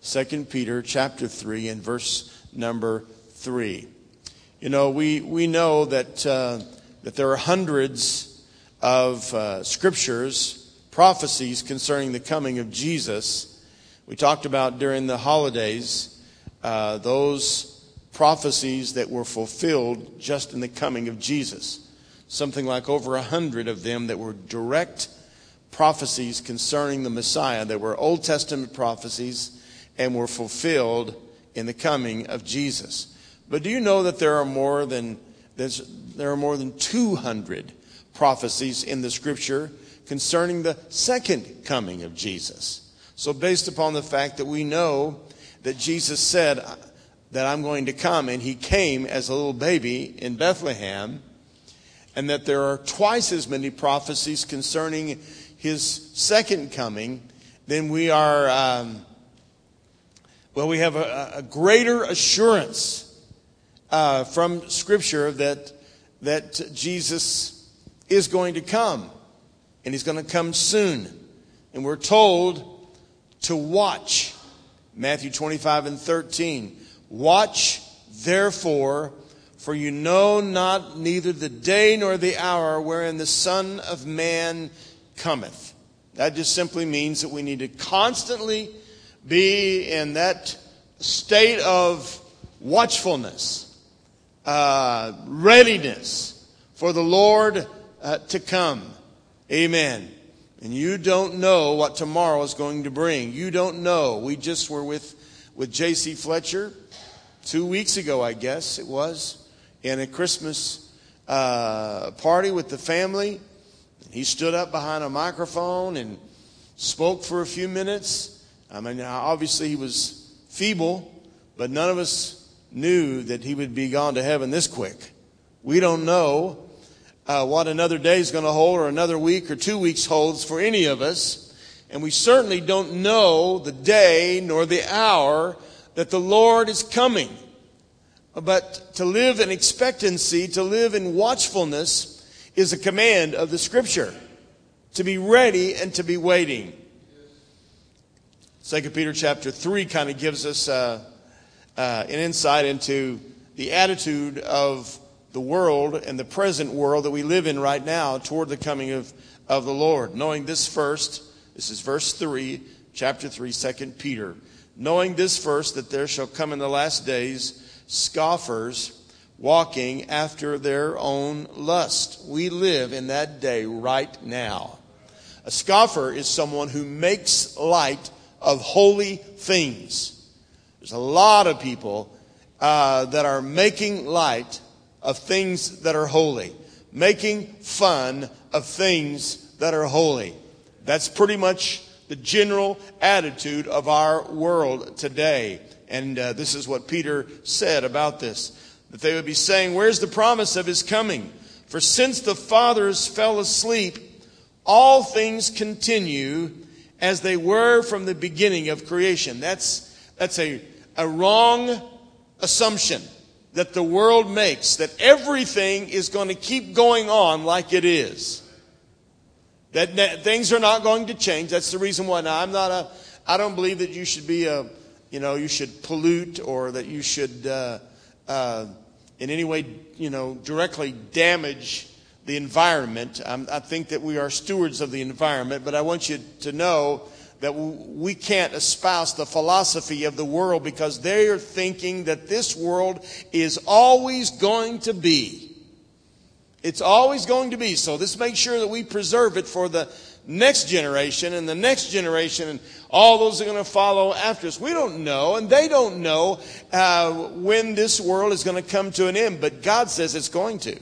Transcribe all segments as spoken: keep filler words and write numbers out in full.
Second Peter chapter three and verse number three. You know, we, we know that, uh, that there are hundreds of uh, scriptures, prophecies concerning the coming of Jesus. We talked about during the holidays, uh, those prophecies that were fulfilled just in the coming of Jesus. Something like over a hundred of them that were direct prophecies concerning the Messiah, that were Old Testament prophecies and were fulfilled in the coming of Jesus. But do you know that there are more than there's, there are more than two hundred prophecies in the Scripture concerning the second coming of Jesus? So based upon the fact that we know that Jesus said that I'm going to come, and he came as a little baby in Bethlehem, and that there are twice as many prophecies concerning his second coming, then we are, um, well, we have a, a greater assurance uh, from Scripture that that Jesus is going to come, and he's going to come soon. And we're told to watch. Matthew twenty-five and thirteen. Watch, therefore, for you know not neither the day nor the hour wherein the Son of Man cometh. That just simply means that we need to constantly be in that state of watchfulness, uh, readiness for the Lord uh, to come. Amen. And you don't know what tomorrow is going to bring. You don't know. We just were with, with J C Fletcher two weeks ago, I guess it was, in a Christmas uh, party with the family. He stood up behind a microphone and spoke for a few minutes. I mean, obviously he was feeble, but none of us knew that he would be gone to heaven this quick. We don't know uh, what another day is going to hold, or another week or two weeks holds for any of us. And we certainly don't know the day nor the hour that the Lord is coming. But to live in expectancy, to live in watchfulness, is a command of the Scripture. To be ready and to be waiting. Second Peter chapter three kind of gives us uh, uh, an insight into the attitude of the world and the present world that we live in right now toward the coming of, of the Lord. Knowing this first, this is verse three, chapter three, Second Peter. Knowing this first, that there shall come in the last days scoffers, walking after their own lust. We live in that day right now. A scoffer is someone who makes light of holy things. There's a lot of people uh, that are making light of things that are holy, making fun of things that are holy. That's pretty much the general attitude of our world today. And uh, this is what Peter said about this. That they would be saying, where's the promise of his coming? For since the fathers fell asleep, all things continue as they were from the beginning of creation. That's that's a, a wrong assumption that the world makes, that everything is going to keep going on like it is. That, that things are not going to change. That's the reason why. Now, I'm not a, I don't believe that you should be a, you know, you should pollute, or that you should uh, uh, in any way, you know, directly damage the environment. I'm, I think that we are stewards of the environment, but I want you to know that we can't espouse the philosophy of the world, because they are thinking that this world is always going to be. It's always going to be. So let's make sure that we preserve it for the next generation and the next generation and all those are going to follow after us. We don't know, and they don't know uh, when this world is going to come to an end. But God says it's going to.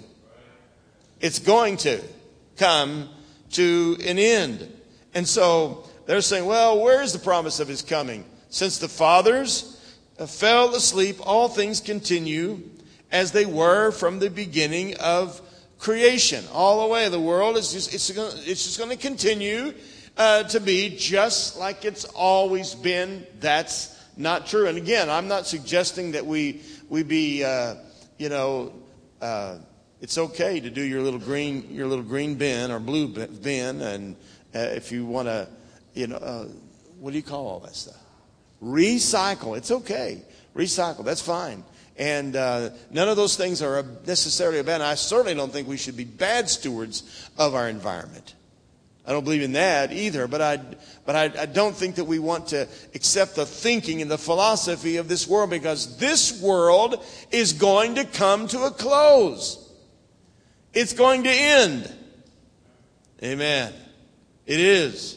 It's going to come to an end. And so they're saying, well, where is the promise of his coming? Since the fathers fell asleep, all things continue as they were from the beginning of creation. All the way, the world is just, it's, gonna, it's just going to continue uh, to be just like it's always been. That's not true. And again, I'm not suggesting that we we be, uh, you know, uh, it's okay to do your little green your little green bin or blue bin, and uh, if you want to, you know, uh, what do you call all that stuff? Recycle. It's okay. Recycle. That's fine. And uh, none of those things are necessarily a bad. I certainly don't think we should be bad stewards of our environment. I don't believe in that either, but I but I, I don't think that we want to accept the thinking and the philosophy of this world, because this world is going to come to a close. It's going to end. Amen. It is.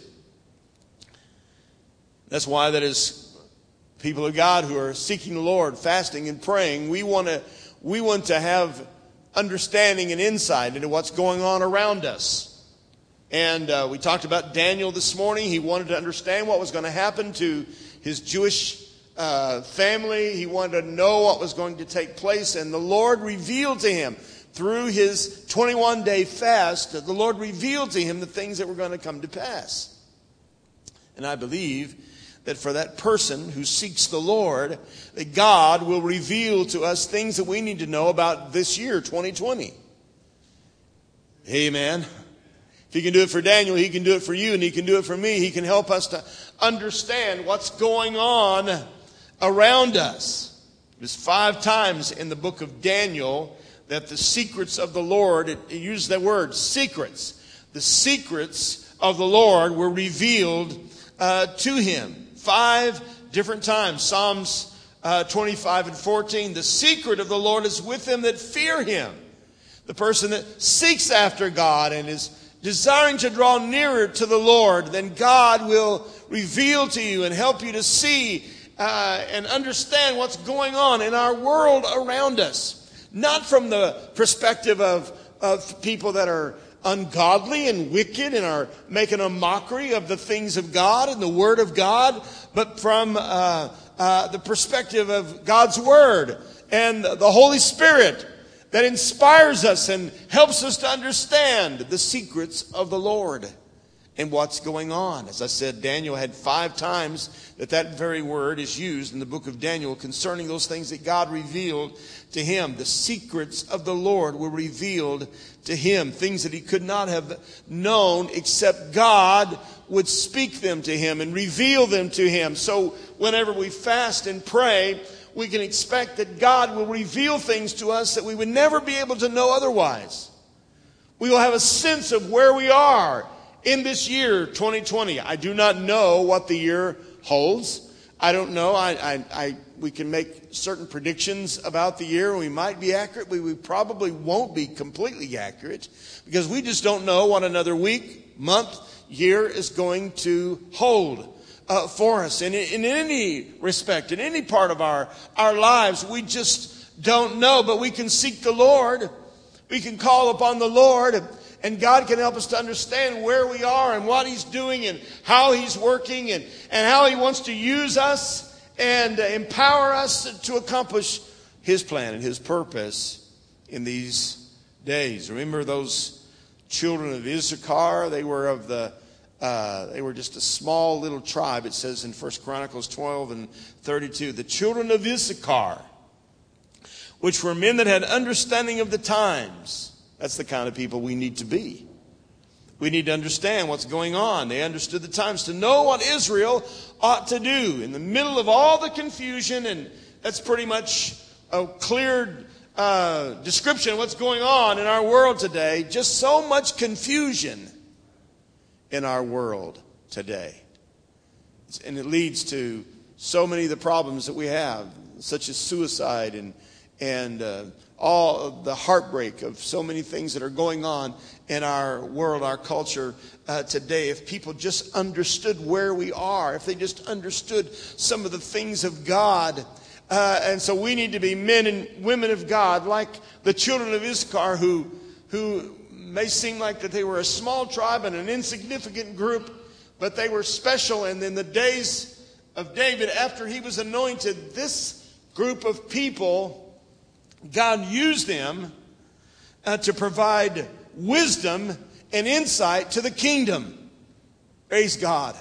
That's why that is people of God who are seeking the Lord, fasting and praying, we want to we want to have understanding and insight into what's going on around us. And uh, we talked about Daniel this morning. He wanted to understand what was going to happen to his Jewish uh, family. He wanted to know what was going to take place. And the Lord revealed to him through his twenty-one day fast, the Lord revealed to him the things that were going to come to pass. And I believe that for that person who seeks the Lord, that God will reveal to us things that we need to know about this year, twenty twenty. Amen. If he can do it for Daniel, he can do it for you, and he can do it for me. He can help us to understand what's going on around us. There's five times in the book of Daniel that the secrets of the Lord, it, it uses that word, secrets. The secrets of the Lord were revealed uh, to him. Five different times. Psalms uh, twenty-five and fourteen. The secret of the Lord is with them that fear him. The person that seeks after God and is desiring to draw nearer to the Lord, then God will reveal to you and help you to see uh, and understand what's going on in our world around us. Not from the perspective of, of people that are ungodly and wicked and are making a mockery of the things of God and the Word of God, but from uh, uh, the perspective of God's Word and the Holy Spirit that inspires us and helps us to understand the secrets of the Lord and what's going on. As I said, Daniel had five times that that very word is used in the book of Daniel concerning those things that God revealed to him. The secrets of the Lord were revealed to him, things that he could not have known except God would speak them to him and reveal them to him. So whenever we fast and pray, we can expect that God will reveal things to us that we would never be able to know otherwise. We will have a sense of where we are in this year, twenty twenty. I do not know what the year holds. I don't know. I, I, I, we can make certain predictions about the year. We might be accurate, but we probably won't be completely accurate because we just don't know what another week, month, year is going to hold uh, for us. And in, in any respect, in any part of our, our lives, we just don't know. But we can seek the Lord. We can call upon the Lord. And God can help us to understand where we are and what He's doing and how He's working and, and how He wants to use us and empower us to accomplish His plan and His purpose in these days. Remember those children of Issachar? They were of the uh, they were just a small little tribe. It says in First Chronicles twelve and thirty-two, the children of Issachar, which were men that had understanding of the times. That's the kind of people we need to be. We need to understand what's going on. They understood the times to know what Israel ought to do in the middle of all the confusion. And that's pretty much a clear uh, description of what's going on in our world today. Just so much confusion in our world today. And it leads to so many of the problems that we have, such as suicide and and uh, all of the heartbreak of so many things that are going on in our world, our culture uh, today. If people just understood where we are, if they just understood some of the things of God. Uh, and so we need to be men and women of God, like the children of Issachar, who, who may seem like that they were a small tribe and an insignificant group, but they were special. And in the days of David, after he was anointed, this group of people, God used them uh, to provide wisdom and insight to the kingdom. Praise God.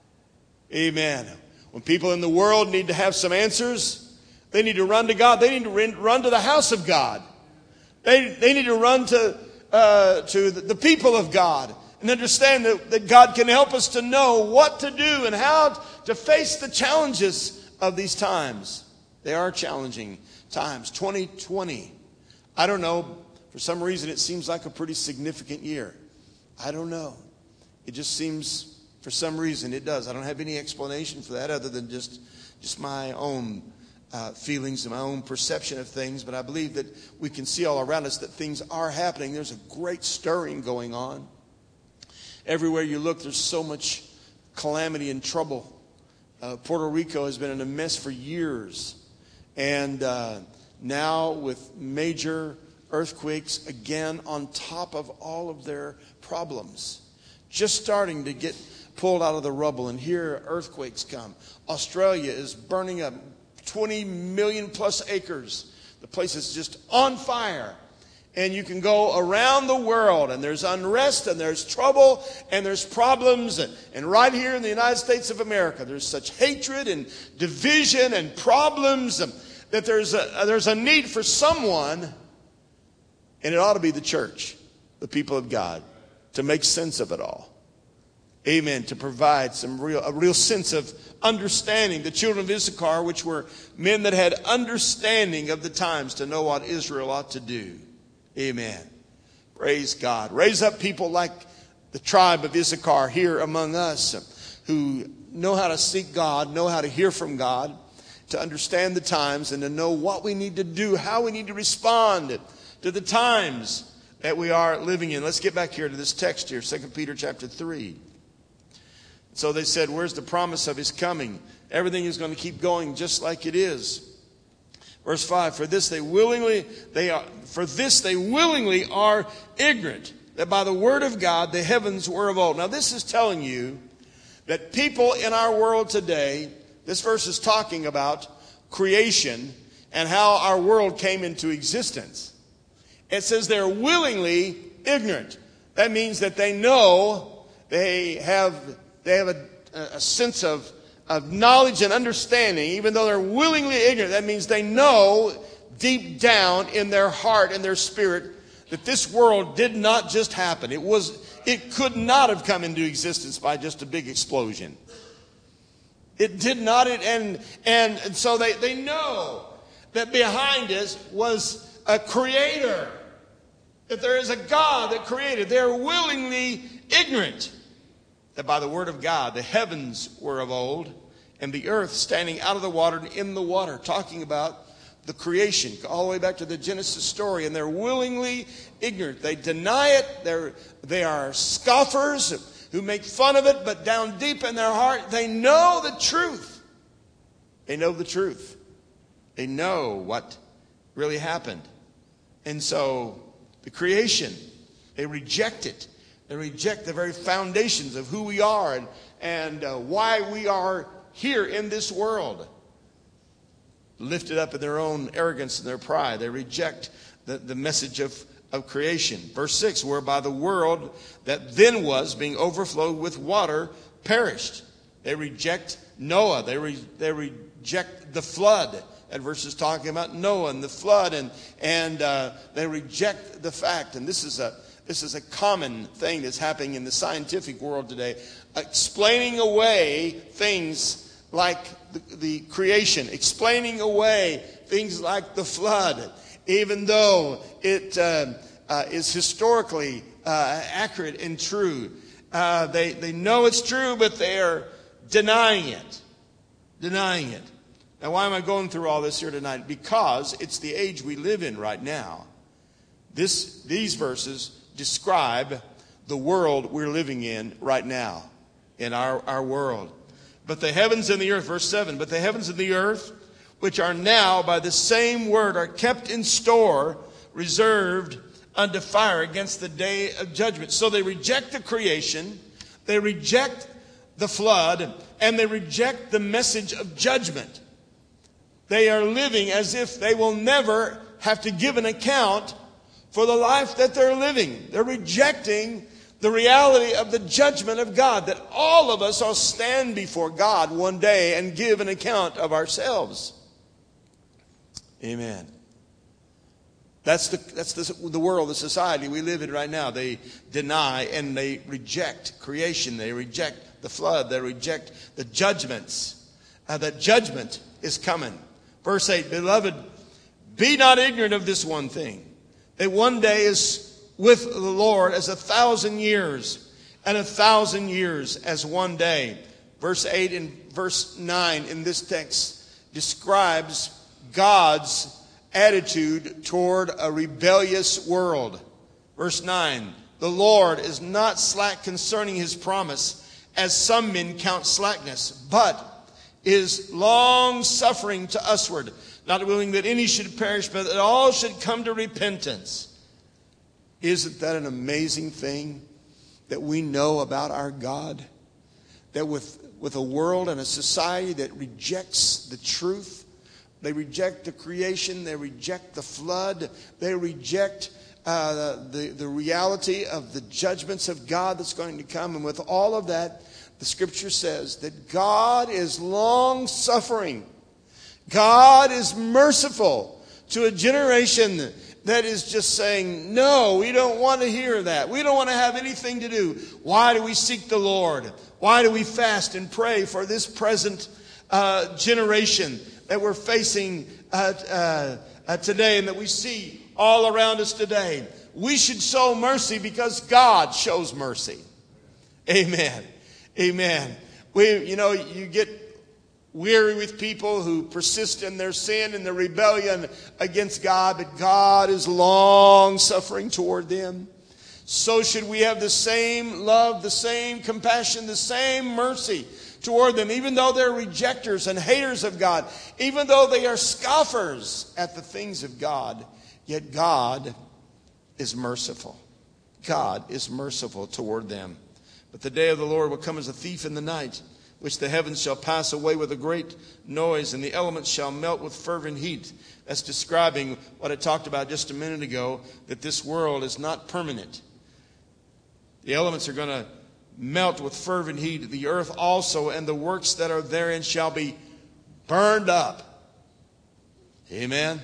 Amen. When people in the world need to have some answers, they need to run to God. They need to run to the house of God. They, they need to run to, uh, to the people of God and understand that, that God can help us to know what to do and how to face the challenges of these times. They are challenging times. twenty twenty, I don't know, for some reason it seems like a pretty significant year. I don't know. It just seems, for some reason, it does. I don't have any explanation for that other than just, just my own uh, feelings and my own perception of things. But I believe that we can see all around us that things are happening. There's a great stirring going on. Everywhere you look, there's so much calamity and trouble. Uh, Puerto Rico has been in a mess for years. And uh, now with major earthquakes again on top of all of their problems. Just starting to get pulled out of the rubble, and here earthquakes come. Australia is burning up twenty million plus acres. The place is just on fire. And you can go around the world, and there's unrest, and there's trouble, and there's problems. And, and right here in the United States of America, there's such hatred and division and problems um, that there's a, there's a need for someone, and it ought to be the church, the people of God, to make sense of it all. Amen. To provide some real, a real sense of understanding. The children of Issachar, which were men that had understanding of the times to know what Israel ought to do. Amen. Praise God. Raise up people like the tribe of Issachar here among us who know how to seek God, know how to hear from God, to understand the times and to know what we need to do, how we need to respond to the times that we are living in. Let's get back here to this text here, Second Peter chapter three. So they said, where's the promise of his coming? Everything is going to keep going just like it is. Verse five, for this they willingly they are for this they willingly are ignorant, that by the word of God the heavens were of old. Now this is telling you that people in our world today, this verse is talking about creation and how our world came into existence. It says they're willingly ignorant. That means that they know, they have they have a, a sense of of knowledge and understanding, even though they're willingly ignorant. That means they know deep down in their heart and their spirit that this world did not just happen. It was, it could not have come into existence by just a big explosion. It did not, it, and, and, and so they, they know that behind us was a creator, that there is a God that created. They're willingly ignorant that by the word of God the heavens were of old, and the earth standing out of the water and in the water, talking about the creation, all the way back to the Genesis story. And they're willingly ignorant. They deny it. They're, they are scoffers who make fun of it, but down deep in their heart, they know the truth. They know the truth. They know what really happened. And so the creation, they reject it. They reject the very foundations of who we are and, and uh, why we are here in this world. Lifted up in their own arrogance and their pride. They reject the, the message of, of creation. Verse six, whereby the world that then was, being overflowed with water, perished. They reject Noah. They, re, they reject the flood. That verse is talking about Noah and the flood. And, and uh, they reject the fact, and this is a This is a common thing that's happening in the scientific world today. Explaining away things like the, the creation. Explaining away things like the flood. Even though it uh, uh, is historically uh, accurate and true. Uh, they, they know it's true, but they are denying it. Denying it. Now, why am I going through all this here tonight? Because it's the age we live in right now. This, these verses describe the world we're living in right now, in our, our world. But the heavens and the earth, verse seven, but the heavens and the earth, which are now by the same word, are kept in store, reserved unto fire against the day of judgment. So they reject the creation, they reject the flood, and they reject the message of judgment. They are living as if they will never have to give an account for the life that they're living. They're rejecting the reality of the judgment of God, that all of us will stand before God one day and give an account of ourselves. Amen. That's the that's the, the world, the society we live in right now. They deny and they reject creation. They reject the flood. They reject the judgments. Uh, that judgment is coming. Verse eight, beloved, be not ignorant of this one thing, that one day is with the Lord as a thousand years, and a thousand years as one day. Verse eight and verse nine in this text describes God's attitude toward a rebellious world. Verse nine, the Lord is not slack concerning his promise, as some men count slackness, but is long-suffering to usward, not willing that any should perish, but that all should come to repentance. Isn't that an amazing thing that we know about our God? That with, with a world and a society that rejects the truth, they reject the creation, they reject the flood, they reject uh, the, the reality of the judgments of God that's going to come. And with all of that, the scripture says that God is long-suffering. God is merciful to a generation that is just saying, no, we don't want to hear that. We don't want to have anything to do. Why do we seek the Lord? Why do we fast and pray for this present uh, generation that we're facing uh, uh, uh, today and that we see all around us today? We should show mercy because God shows mercy. Amen. Amen. We, you know, you get weary with people who persist in their sin and their rebellion against God, but God is long suffering toward them. So should we have the same love, the same compassion, the same mercy toward them, even though they're rejectors and haters of God, even though they are scoffers at the things of God, yet God is merciful. God is merciful toward them. But the day of the Lord will come as a thief in the night, which the heavens shall pass away with a great noise, and the elements shall melt with fervent heat. That's describing what I talked about just a minute ago, that this world is not permanent. The elements are going to melt with fervent heat. The earth also and the works that are therein shall be burned up. Amen.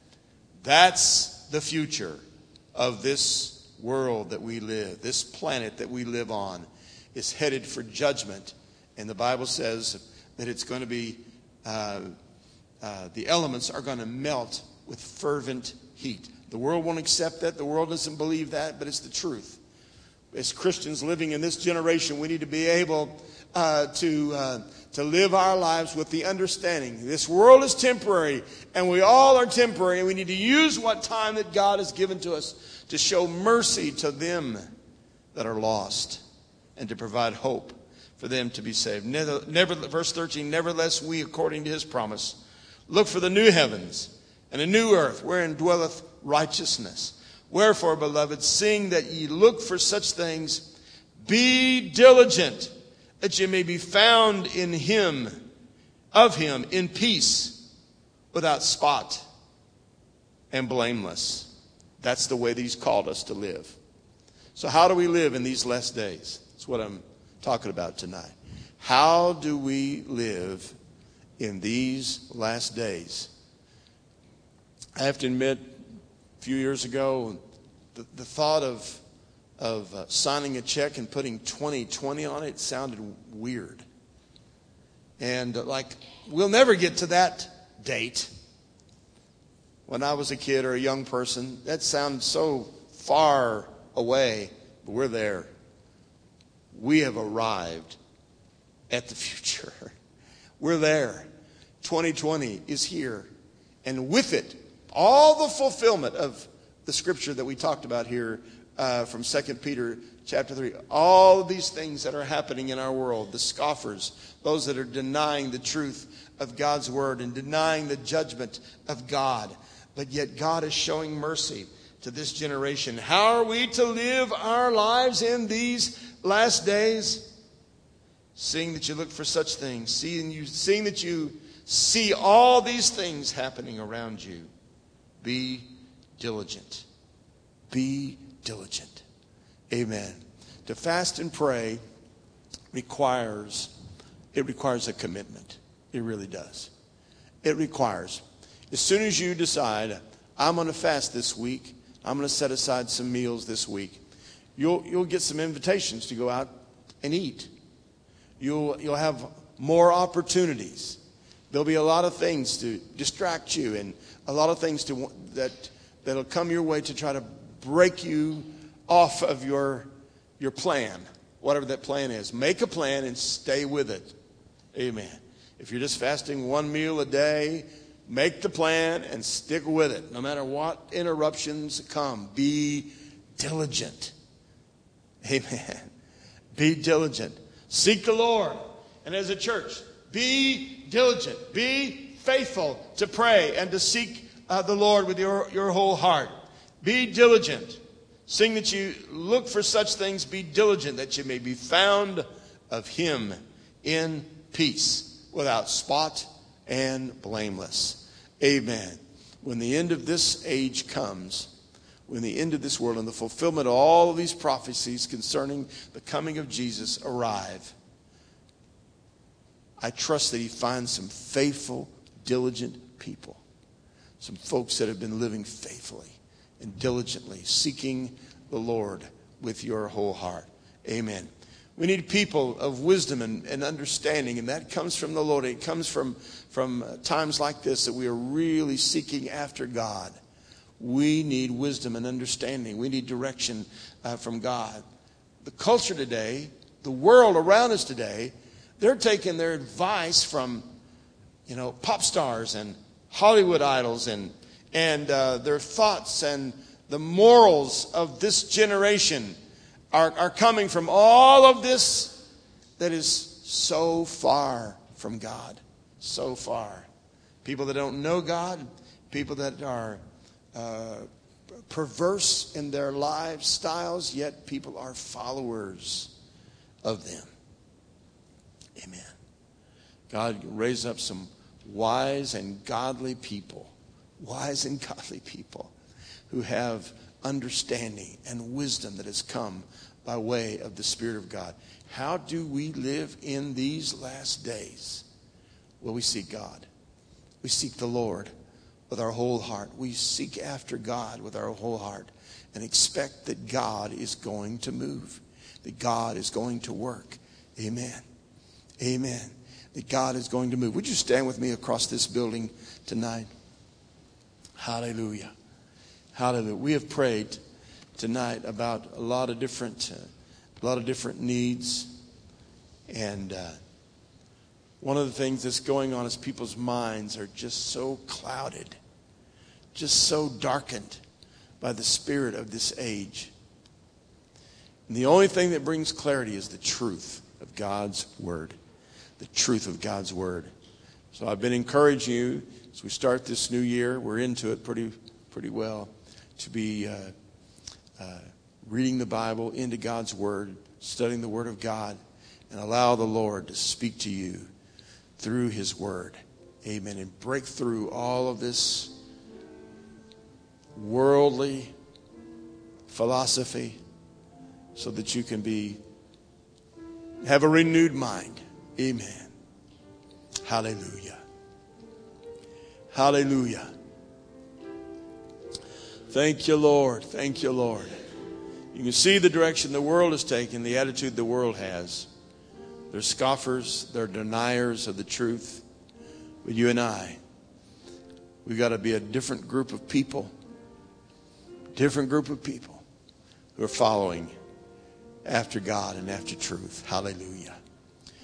That's the future of this world that we live. This planet that we live on is headed for judgment. And the Bible says that it's going to be, uh, uh, the elements are going to melt with fervent heat. The world won't accept that. The world doesn't believe that, but it's the truth. As Christians living in this generation, we need to be able uh, to uh, to live our lives with the understanding this world is temporary, and we all are temporary, and we need to use what time that God has given to us to show mercy to them that are lost and to provide hope for them to be saved. Never, never, verse thirteen, nevertheless we, according to his promise, look for the new heavens and a new earth wherein dwelleth righteousness. Wherefore, beloved, seeing that ye look for such things, be diligent, that ye may be found in him, of him, in peace, without spot and blameless. That's the way that he's called us to live. So how do we live in these last days? That's what I'm talking about tonight. How do we live in these last days? I have to admit, a few years ago, the, the thought of of uh, signing a check and putting twenty twenty on it sounded weird. And uh, like, we'll never get to that date. When I was a kid or a young person, that sounded so far away, but we're there. We have arrived at the future. We're there. twenty twenty is here. And with it, all the fulfillment of the scripture that we talked about here uh, from Second Peter chapter three. All of these things that are happening in our world, the scoffers, those that are denying the truth of God's word and denying the judgment of God. But yet God is showing mercy to this generation. How are we to live our lives in these last days? Seeing that you look for such things, seeing you, seeing that you see all these things happening around you. Be diligent. Be diligent. Amen. To fast and pray requires, it requires a commitment. It really does. It requires, as soon as you decide, I'm going to fast this week. I'm going to set aside some meals this week. You'll, you'll get some invitations to go out and eat. You'll, you'll have more opportunities. There'll be a lot of things to distract you and a lot of things to, that, that'll come your way to try to break you off of your, your plan, whatever that plan is. Make a plan and stay with it. Amen. If you're just fasting one meal a day, make the plan and stick with it. No matter what interruptions come, be diligent. Amen. Be diligent. Seek the Lord. And as a church, be diligent. Be faithful to pray and to seek uh, the Lord with your, your whole heart. Be diligent. Seeing that you look for such things, be diligent that you may be found of him in peace, without spot and blameless. Amen. When the end of this age comes, when the end of this world and the fulfillment of all of these prophecies concerning the coming of Jesus arrive, I trust that he finds some faithful, diligent people. Some folks that have been living faithfully and diligently, seeking the Lord with your whole heart. Amen. We need people of wisdom and, and understanding, and that comes from the Lord. It comes from, from times like this that we are really seeking after God. We need wisdom and understanding. We need direction uh, from God. The culture today, the world around us today, they're taking their advice from, you know, pop stars and Hollywood idols and and uh, their thoughts and the morals of this generation are, are coming from all of this that is so far from God. So far. People that don't know God, people that are uh, perverse in their lifestyles, yet people are followers of them. Amen. God, raise up some wise and godly people, wise and godly people who have understanding and wisdom that has come by way of the Spirit of God. How do we live in these last days? Well, we seek God. We seek the Lord with our whole heart. We seek after God with our whole heart and expect that God is going to move, that God is going to work. Amen. Amen. That God is going to move. Would you stand with me across this building tonight? Hallelujah. Hallelujah. We have prayed tonight about a lot of different, uh, a lot of different needs, and uh, one of the things that's going on is people's minds are just so clouded, just so darkened by the spirit of this age. And the only thing that brings clarity is the truth of God's word. The truth of God's word. So I've been encouraging you as we start this new year. We're into it pretty pretty well, to be uh, uh, reading the Bible, into God's word, studying the word of God, and allow the Lord to speak to you through his word. Amen. And break through all of this worldly philosophy so that you can be have a renewed mind. Amen. Hallelujah. Hallelujah. Thank you, Lord. Thank you, Lord. You can see the direction the world is taking, the attitude the world has. They're scoffers. They're deniers of the truth. But you and I, we've got to be a different group of people. Different group of people who are following after God and after truth. Hallelujah.